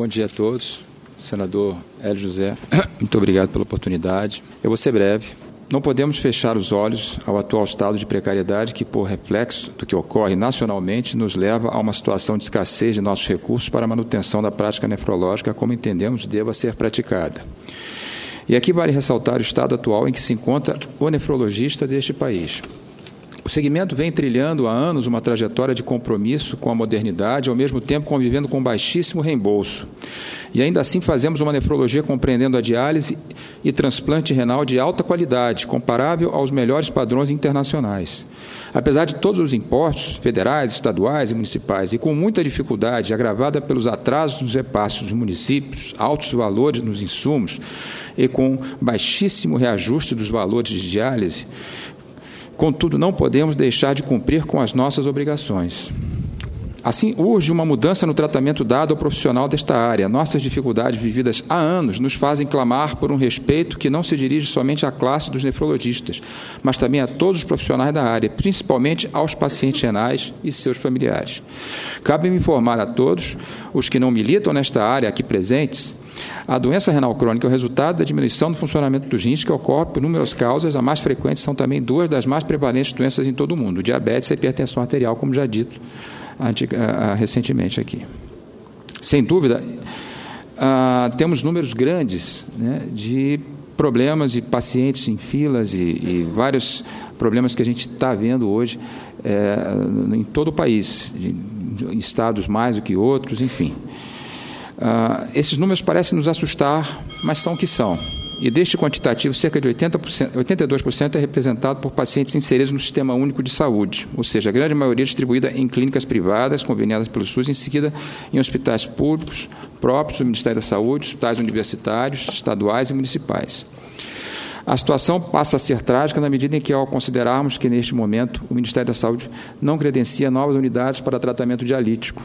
Bom dia a todos. Senador Hélio José, muito obrigado pela oportunidade. Eu vou ser breve. Não podemos fechar os olhos ao atual estado de precariedade que, por reflexo do que ocorre nacionalmente, nos leva a uma situação de escassez de nossos recursos para a manutenção da prática nefrológica como entendemos deva ser praticada. E aqui vale ressaltar o estado atual em que se encontra o nefrologista deste país. O segmento vem trilhando há anos uma trajetória de compromisso com a modernidade, ao mesmo tempo convivendo com baixíssimo reembolso. E ainda assim fazemos uma nefrologia compreendendo a diálise e transplante renal de alta qualidade, comparável aos melhores padrões internacionais. Apesar de todos os impostos federais, estaduais e municipais, e com muita dificuldade, agravada pelos atrasos nos repasses dos municípios, altos valores nos insumos e com baixíssimo reajuste dos valores de diálise, contudo, não podemos deixar de cumprir com as nossas obrigações. Assim, urge uma mudança no tratamento dado ao profissional desta área. Nossas dificuldades vividas há anos nos fazem clamar por um respeito que não se dirige somente à classe dos nefrologistas, mas também a todos os profissionais da área, principalmente aos pacientes renais e seus familiares. Cabe-me informar a todos os que não militam nesta área aqui presentes. A doença renal crônica é o resultado da diminuição do funcionamento dos rins que ocorre por inúmeras causas. As mais frequentes são também duas das mais prevalentes doenças em todo o mundo, diabetes e hipertensão arterial, como já dito recentemente aqui. Sem dúvida, temos números grandes, né, de problemas e pacientes em filas e vários problemas que a gente está vendo hoje em todo o país, em estados mais do que outros, enfim. Esses números parecem nos assustar, mas são o que são. E deste quantitativo, cerca de 82% é representado por pacientes inseridos no Sistema Único de Saúde, ou seja, a grande maioria distribuída em clínicas privadas, conveniadas pelo SUS, em seguida em hospitais públicos, próprios do Ministério da Saúde, hospitais universitários, estaduais e municipais. A situação passa a ser trágica na medida em que, ao considerarmos que, neste momento, o Ministério da Saúde não credencia novas unidades para tratamento dialítico.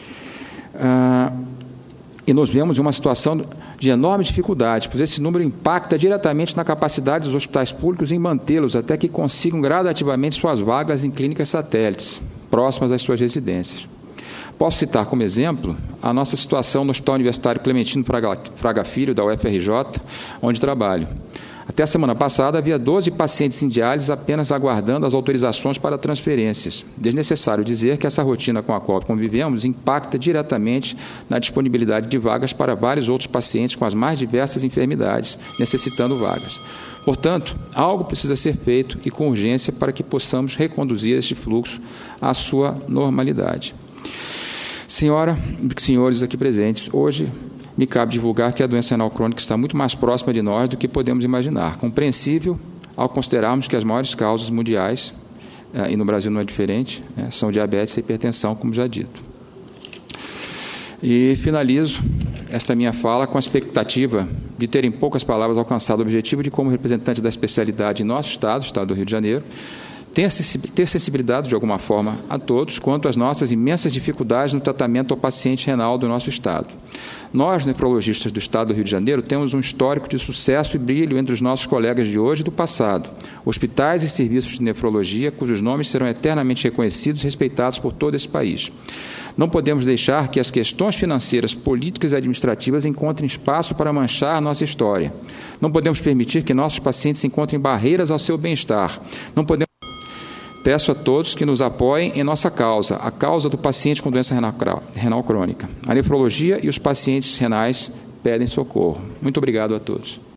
E nos vemos em uma situação de enorme dificuldade, pois esse número impacta diretamente na capacidade dos hospitais públicos em mantê-los até que consigam gradativamente suas vagas em clínicas satélites, próximas às suas residências. Posso citar como exemplo a nossa situação no Hospital Universitário Clementino Fraga Filho, da UFRJ, onde trabalho. Até a semana passada, havia 12 pacientes em diálise apenas aguardando as autorizações para transferências. Desnecessário dizer que essa rotina com a qual convivemos impacta diretamente na disponibilidade de vagas para vários outros pacientes com as mais diversas enfermidades, necessitando vagas. Portanto, algo precisa ser feito e com urgência para que possamos reconduzir este fluxo à sua normalidade. Senhora e senhores aqui presentes, hoje me cabe divulgar que a doença renal crônica está muito mais próxima de nós do que podemos imaginar. Compreensível ao considerarmos que as maiores causas mundiais, e no Brasil não é diferente, são diabetes e hipertensão, como já dito. E finalizo esta minha fala com a expectativa de ter em poucas palavras alcançado o objetivo de, como representante da especialidade em nosso estado, o estado do Rio de Janeiro, ter sensibilidade de alguma forma a todos quanto às nossas imensas dificuldades no tratamento ao paciente renal do nosso estado. Nós, nefrologistas do estado do Rio de Janeiro, temos um histórico de sucesso e brilho entre os nossos colegas de hoje e do passado. Hospitais e serviços de nefrologia cujos nomes serão eternamente reconhecidos e respeitados por todo esse país. Não podemos deixar que as questões financeiras, políticas e administrativas encontrem espaço para manchar nossa história. Não podemos permitir que nossos pacientes encontrem barreiras ao seu bem-estar. Não podemos... Peço a todos que nos apoiem em nossa causa, a causa do paciente com doença renal crônica. A nefrologia e os pacientes renais pedem socorro. Muito obrigado a todos.